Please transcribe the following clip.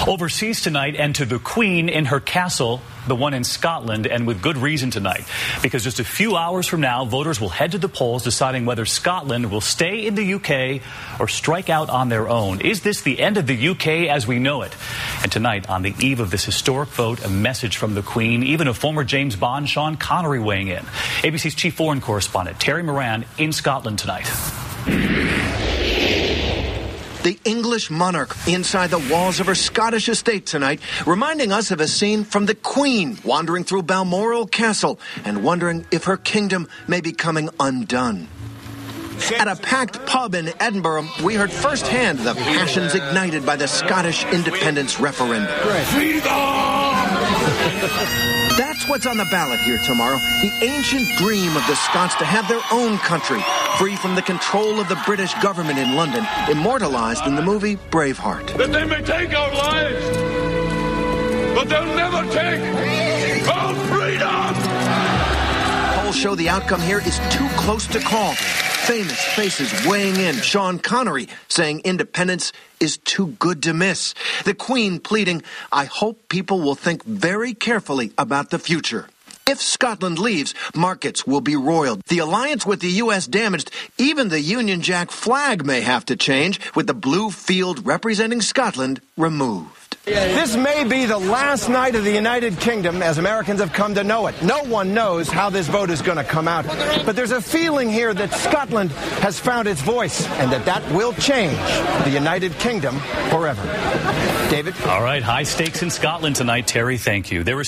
Overseas tonight, and to the Queen in her castle, the one in Scotland, and with good reason tonight. Because just a few hours from now, voters will head to the polls deciding whether Scotland will stay in the UK or strike out on their own. Is this the end of the UK as we know it? And tonight, on the eve of this historic vote, a message from the Queen, even a former James Bond, Sean Connery, weighing in. ABC's chief foreign correspondent, Terry Moran, in Scotland tonight. The English monarch inside the walls of her Scottish estate tonight, reminding us of a scene from the Queen wandering through Balmoral Castle and wondering if her kingdom may be coming undone. At a packed pub in Edinburgh, we heard firsthand the passions ignited by the Scottish independence referendum. That's what's on the ballot here tomorrow. The ancient dream of the Scots to have their own country, free from the control of the British government in London, immortalized in the movie Braveheart. That they may take our lives, but they'll never take our freedom! Polls show the outcome here is too close to call. Famous faces weighing in. Sean Connery saying independence is too good to miss. The Queen pleading, I hope people will think very carefully about the future. If Scotland leaves, markets will be roiled. The alliance with the U.S. damaged. Even the Union Jack flag may have to change, with the blue field representing Scotland removed. This may be the last night of the United Kingdom as Americans have come to know it. No one knows how this vote is going to come out. But there's a feeling here that Scotland has found its voice and that will change the United Kingdom forever. David? All right, high stakes in Scotland tonight. Terry, thank you. There was